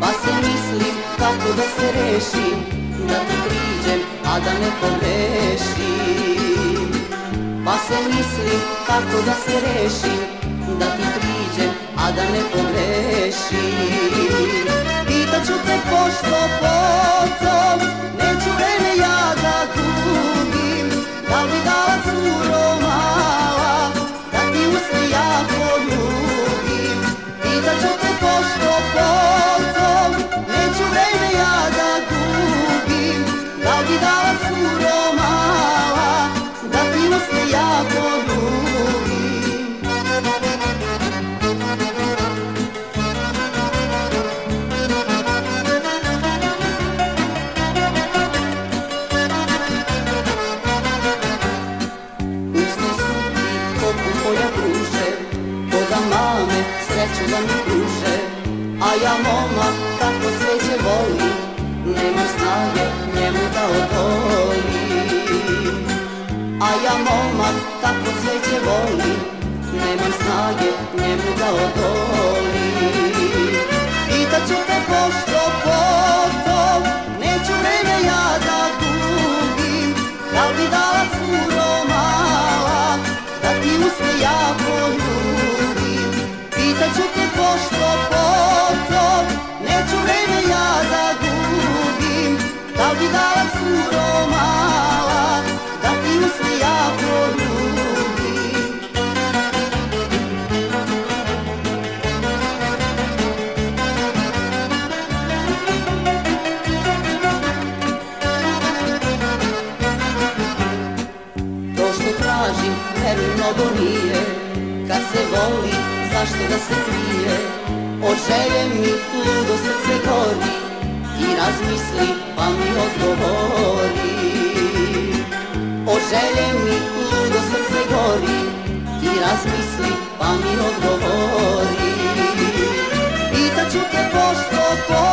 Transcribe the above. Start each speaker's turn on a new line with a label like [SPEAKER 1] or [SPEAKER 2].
[SPEAKER 1] Pa se mislim kako da se rešim, da ti priđem, a da ne pogrešim. Pa se mislim kako da se rešim, da ti priđem, a da ne pogrešim. Pitaću te pošto potom, neću vreme ja da gubim. Da li bi dala curo mala, da ti usne ja poljubim. Pitaću te pošto potom, neću vreme ja da gubim. Da li bi dala curo mala, da ti usne ja poljubim. Moja pruže, koda mame sreću da mi pruže. A ja moma kako sveće voli, nema snage njemu da odoli. A ja moma kako sveće voli, nema snage njemu da odoli. Pitaću te pošto potom, neću vreme ja da gubim. Da li bi dala curo mala, da ti usne ja poljubim. Pitaću te pošto potom, neću vreme ja da gubim. Da li bi dala curo mala, da ti usne ja poljubim. To što tražim, veruj mnogo nije. Kad se voli, zašto da se krije? Od želje mi ludo srce gori. Ti razmisli, pa mi odgovori. Od želje mi ludo srce gori. Ti razmisli, pa mi odgovori. Pitaću te pošto